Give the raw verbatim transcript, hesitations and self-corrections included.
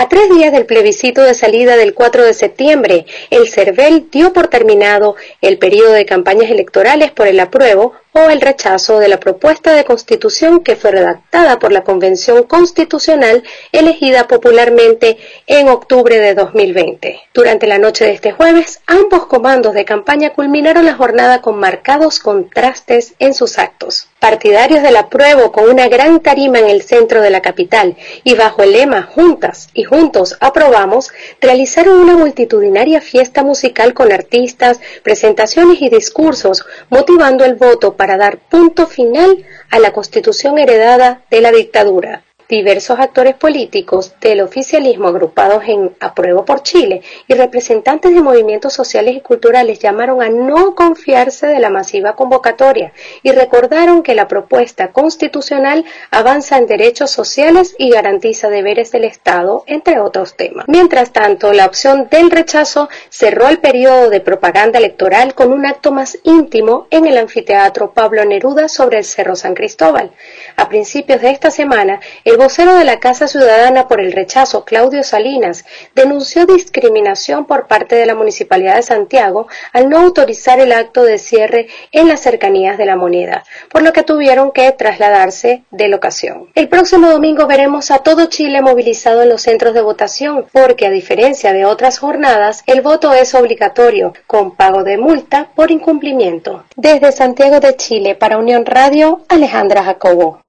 A tres días del plebiscito de salida del cuatro de septiembre, el CERVEL dio por terminado el periodo de campañas electorales por el apruebo o el rechazo de la propuesta de constitución que fue redactada por la Convención Constitucional elegida popularmente en octubre de dos mil veinte. Durante la noche de este jueves, ambos comandos de campaña culminaron la jornada con marcados contrastes en sus actos. Partidarios del apruebo con una gran tarima en el centro de la capital y bajo el lema Juntas y Juntos Aprobamos, realizaron una multitudinaria fiesta musical con artistas, presentaciones y discursos, motivando el voto para dar punto final a la Constitución heredada de la dictadura. Diversos actores políticos del oficialismo agrupados en Apruebo por Chile y representantes de movimientos sociales y culturales llamaron a no confiarse de la masiva convocatoria y recordaron que la propuesta constitucional avanza en derechos sociales y garantiza deberes del Estado, entre otros temas. Mientras tanto, la opción del rechazo cerró el periodo de propaganda electoral con un acto más íntimo en el anfiteatro Pablo Neruda sobre el Cerro San Cristóbal. A principios de esta semana, el vocero de la Casa Ciudadana por el rechazo, Claudio Salinas, denunció discriminación por parte de la Municipalidad de Santiago al no autorizar el acto de cierre en las cercanías de La Moneda, por lo que tuvieron que trasladarse de locación. El próximo domingo veremos a todo Chile movilizado en los centros de votación, porque a diferencia de otras jornadas, el voto es obligatorio, con pago de multa por incumplimiento. Desde Santiago de Chile, para Unión Radio, Alejandra Jacobo.